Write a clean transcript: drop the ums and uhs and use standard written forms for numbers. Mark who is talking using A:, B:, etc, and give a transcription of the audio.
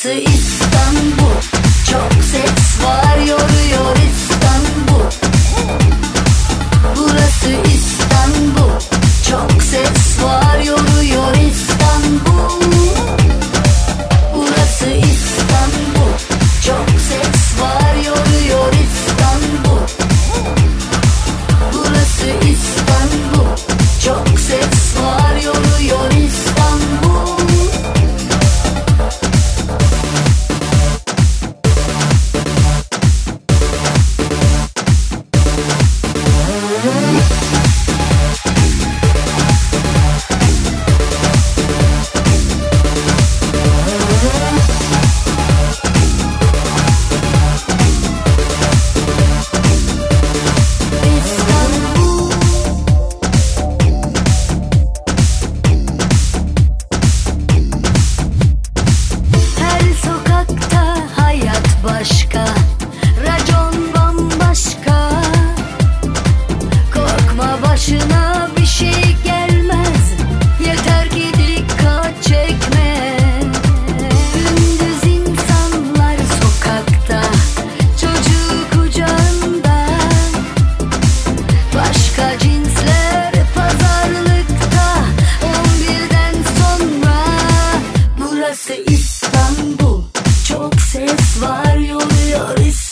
A: Burası İstanbul, çok ses var, yoruyor İstanbul. Burası İstanbul, çok ses var, yoruyor İstanbul. Burası İstanbul, çok ses var, yoruyor İstanbul. Burası İstanbul, çok ses var, yoruyor İstanbul. Başka, racon bambaşka. Korkma, başına bir şey gelmez, yeter ki dikkat çekme. Gündüz insanlar sokakta, çocuğu kucağında. Başka cinsler pazarlıkta, 11'den sonra. Burası İstanbul, çok ses var, yoruyor İstanbul.